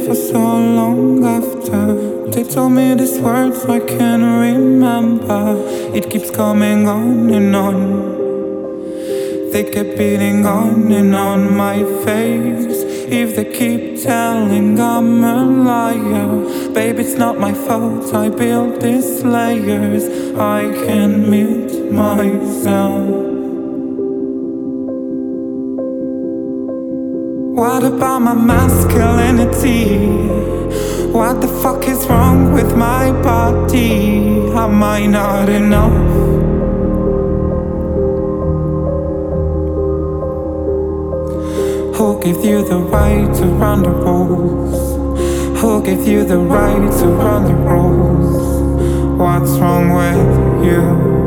for so long after they told me these words I can't remember. It keeps coming on and on. They kept beating on and on my face. If they keep telling I'm a liar, babe, it's not my fault. I built these layers. I can't meet myself. What about my masculinity? What the fuck is wrong with my body? Am I not enough? Who gave you the right to run the rules? Who gave you the right to run the rules? What's wrong with you?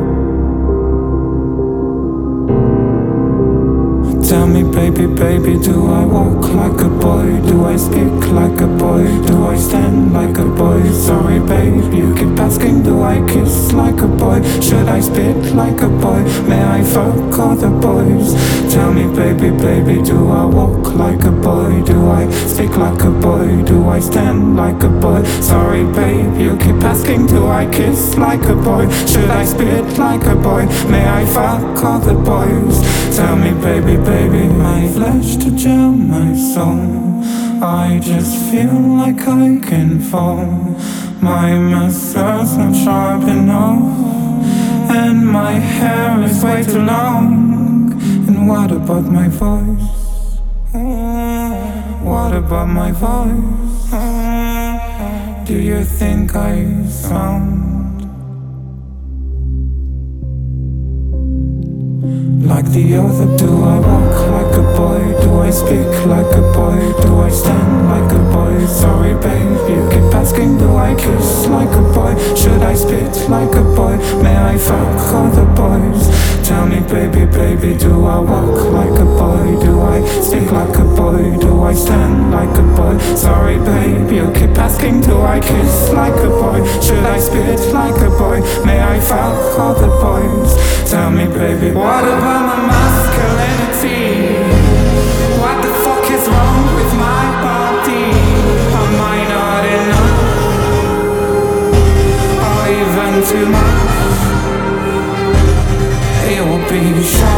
Tell me, baby, baby, do I walk like a boy? Do I speak like a boy? Do I stand like a boy? Sorry, babe, you keep asking, do I kiss like a boy? Should I spit like a boy? May I fuck all the boys? Tell me, baby, baby, do I walk like a boy? Do I speak like a boy? Do I stand like a boy? Sorry, babe, you keep asking, do I kiss like a boy? Should I spit like a boy? May I fuck all the boys? Tell me, baby, baby, my flesh to gel my soul. I just feel like I can fall. My muscles not sharp enough, and my hair is way too long. And what about my voice? What about my voice? Do you think I sound like the other? Do I walk like a boy? Do I speak like a boy? Do I stand like a boy? Sorry, babe, you keep asking, do I kiss like a boy? Should I spit like a boy? May I fuck all the boys? Tell me, baby, baby, do I walk like a boy? Do I speak like a boy? Do I stand like a boy? Sorry, babe, you keep asking, do I kiss like a boy? Should I spit like a boy? May I fuck all the boys? Tell me, baby, what about my masculinity? What the fuck is wrong with my body? Am I not enough? Or even too much? It will be short.